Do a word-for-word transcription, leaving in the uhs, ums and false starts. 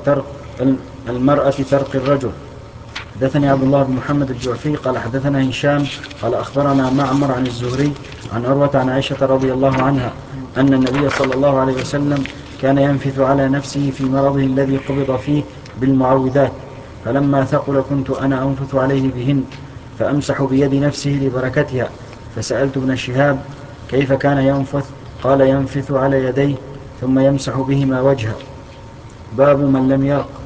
ترك المرأة ترك الرجل. حدثني عبد الله بن محمد الجعفي قال حدثنا هشام قال أخبرنا معمر عن الزهري عن عروة عن عائشة رضي الله عنها أن النبي صلى الله عليه وسلم كان ينفث على نفسه في مرضه الذي قبض فيه بالمعوذات، فلما ثقل كنت أنا أنفث عليه بهن فأمسح بيد نفسه لبركتها. فسألت ابن شهاب كيف كان ينفث؟ قال ينفث على يديه ثم يمسح بهما وجهه. باب من لم يرق